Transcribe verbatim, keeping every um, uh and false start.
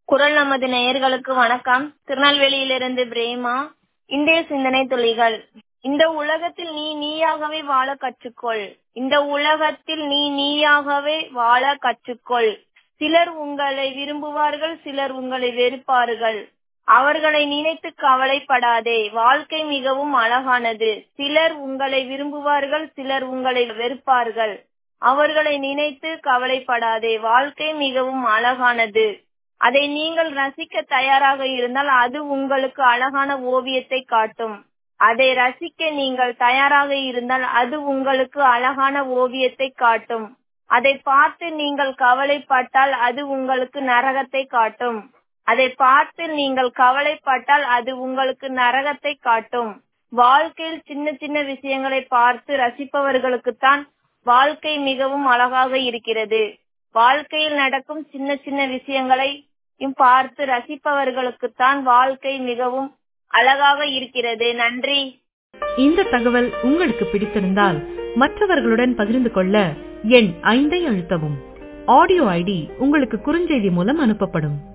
குரல் நமது நேயர்களுக்கு வணக்கம். திருநெல்வேலியிலிருந்து பிரேமா. இந்திய சிந்தனை துளிகள். இந்த உலகத்தில் நீ நீயாகவே வாழ கற்றுக்கொள். இந்த உலகத்தில் நீ நீயாகவே வாழ கற்றுக்கொள். சிலர் உங்களை விரும்புவார்கள், சிலர் உங்களை வெறுப்பார்கள். அவர்களை நினைத்து கவலைப்படாதே, வாழ்க்கை மிகவும் அழகானது. சிலர் உங்களை விரும்புவார்கள், சிலர் உங்களை வெறுப்பார்கள். அவர்களை நினைத்து கவலைப்படாதே, வாழ்க்கை மிகவும் அழகானது. அதை நீங்கள் ரசிக்க தயாராக இருந்தால் அது உங்களுக்கு அழகான ஓவியத்தை காட்டும். அதை ரசிக்க நீங்கள் தயாராக இருந்தால் அது உங்களுக்கு அழகான ஓவியத்தை காட்டும். அதை பார்த்து நீங்கள் கவலைப்பட்டால் அது உங்களுக்கு நரகத்தை காட்டும். அதை பார்த்து நீங்கள் கவலைப்பட்டால் அது உங்களுக்கு நரகத்தை காட்டும். வாழ்க்கையில் சின்ன சின்ன விஷயங்களை பார்த்து ரசிப்பவர்களுக்குத்தான் வாழ்க்கை மிகவும் அழகாக இருக்கிறது. வாழ்க்கையில் நடக்கும் சின்ன சின்ன விஷயங்களை பார்த்து ரசிப்பவர்களுக்குத்தான் வாழ்க்கை மிகவும் அழகாக இருக்கிறது. நன்றி. இந்த தகவல் உங்களுக்கு பிடித்திருந்தால் மற்றவர்களுடன் பகிர்ந்து கொள்ள எண் ஐந்தை அழுத்தவும். ஆடியோ ஐடி உங்களுக்கு குறுஞ்செய்தி மூலம் அனுப்பப்படும்.